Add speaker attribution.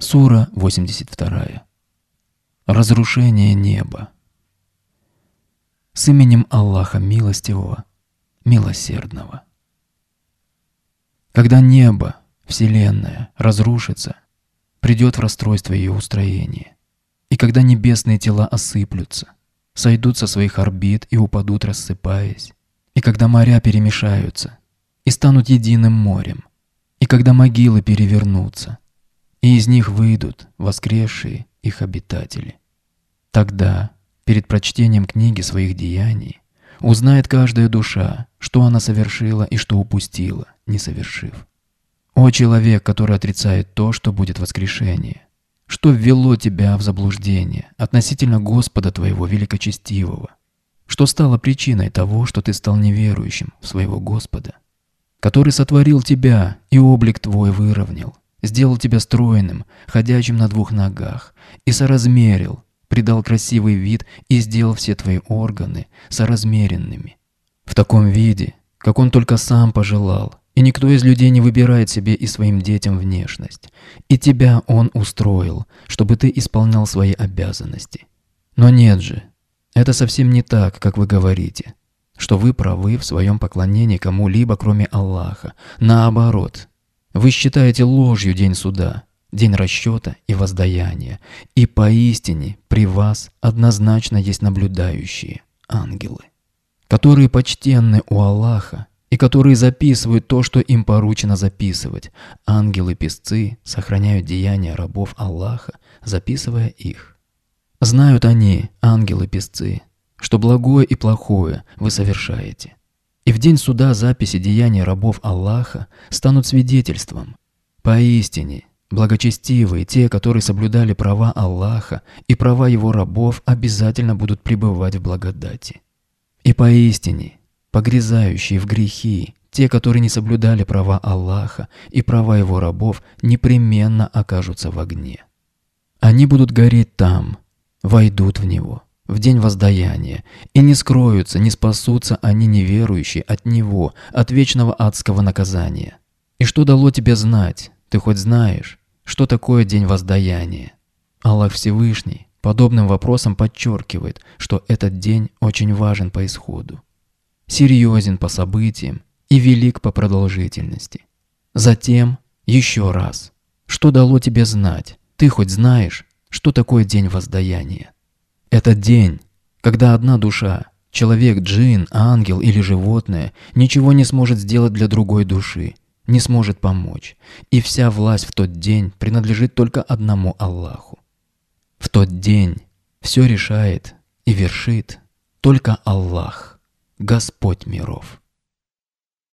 Speaker 1: Сура 82. Разрушение неба. С именем Аллаха Милостивого, Милосердного. Когда небо, Вселенная, разрушится, придет в расстройство ее устроения, и когда небесные тела осыплются, сойдут со своих орбит и упадут, рассыпаясь, и когда моря перемешаются и станут единым морем, и когда могилы перевернутся, и из них выйдут воскресшие их обитатели. Тогда, перед прочтением книги своих деяний, узнает каждая душа, что она совершила и что упустила, не совершив. О человек, который отрицает то, что будет воскрешение, что ввело тебя в заблуждение относительно Господа твоего великочестивого, что стало причиной того, что ты стал неверующим в своего Господа, который сотворил тебя и облик твой выровнял, сделал тебя стройным, ходячим на двух ногах, и соразмерил, придал красивый вид и сделал все твои органы соразмеренными. В таком виде, как он только сам пожелал, и никто из людей не выбирает себе и своим детям внешность. И тебя он устроил, чтобы ты исполнял свои обязанности. Но нет же, это совсем не так, как вы говорите, что вы правы в своем поклонении кому-либо, кроме Аллаха. Наоборот, вы считаете ложью день суда, день расчета и воздаяния, и поистине при вас однозначно есть наблюдающие ангелы, которые почтенны у Аллаха и которые записывают то, что им поручено записывать. Ангелы-писцы сохраняют деяния рабов Аллаха, записывая их. Знают они, ангелы-писцы, что благое и плохое вы совершаете. И в день суда записи деяний рабов Аллаха станут свидетельством. Поистине, благочестивые, те, которые соблюдали права Аллаха и права Его рабов, обязательно будут пребывать в благодати. И поистине, погрязающие в грехи, те, которые не соблюдали права Аллаха и права Его рабов, непременно окажутся в огне. Они будут гореть там, войдут в него в день воздаяния, и не скроются, не спасутся они неверующие от него, от вечного адского наказания. И что дало тебе знать? Ты хоть знаешь, что такое день воздаяния? Аллах Всевышний подобным вопросом подчеркивает, что этот день очень важен по исходу, серьезен по событиям и велик по продолжительности. Затем, еще раз, что дало тебе знать? Ты хоть знаешь, что такое день воздаяния? Это день, когда одна душа, человек, джин, ангел или животное, ничего не сможет сделать для другой души, не сможет помочь, и вся власть в тот день принадлежит только одному Аллаху. В тот день все решает и вершит только Аллах, Господь миров.